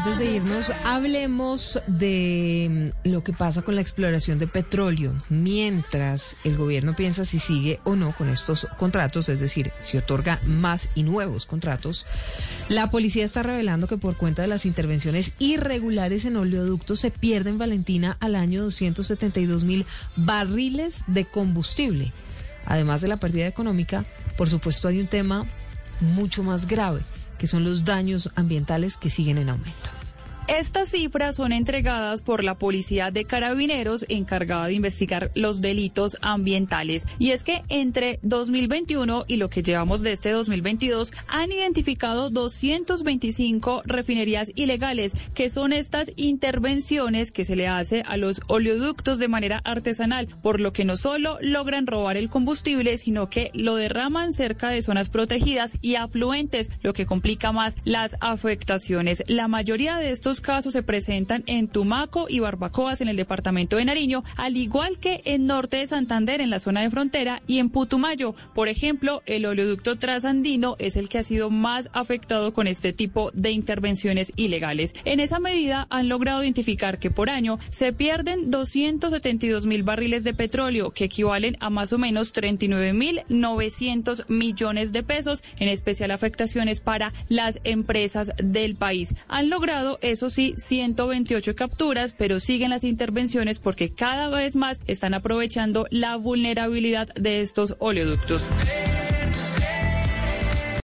antes de irnos, hablemos de lo que pasa con la exploración de petróleo. Mientras el gobierno piensa si sigue o no con estos contratos, es decir, si otorga más y nuevos contratos, la policía está revelando que por cuenta de las intervenciones irregulares en oleoductos se pierden, Valentina, al año 272.000 barriles de combustible. Además de la pérdida económica, por supuesto hay un tema mucho más grave, que son los daños ambientales que siguen en aumento. Estas cifras son entregadas por la Policía de Carabineros encargada de investigar los delitos ambientales. Y es que entre 2021 y lo que llevamos de este 2022 han identificado 225 refinerías ilegales, que son estas intervenciones que se le hace a los oleoductos de manera artesanal, por lo que no solo logran robar el combustible, sino que lo derraman cerca de zonas protegidas y afluentes, lo que complica más las afectaciones. La mayoría de estos casos se presentan en Tumaco y Barbacoas en el departamento de Nariño, al igual que en norte de Santander en la zona de frontera y en Putumayo. Por ejemplo, el oleoducto Trasandino es el que ha sido más afectado con este tipo de intervenciones ilegales. En esa medida han logrado identificar que por año se pierden 272.000 barriles de petróleo, que equivalen a más o menos 39.900 millones de pesos, en especial afectaciones para las empresas del país. Han logrado, eso sí, 128 capturas, pero siguen las intervenciones porque cada vez más están aprovechando la vulnerabilidad de estos oleoductos.